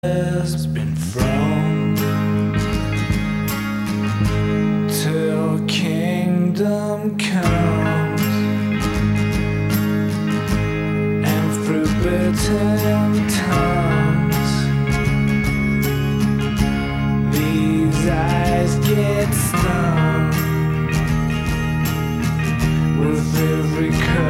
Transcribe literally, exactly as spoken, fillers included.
has been thrown till kingdom comes, and through bitter times these eyes get stung with every curse.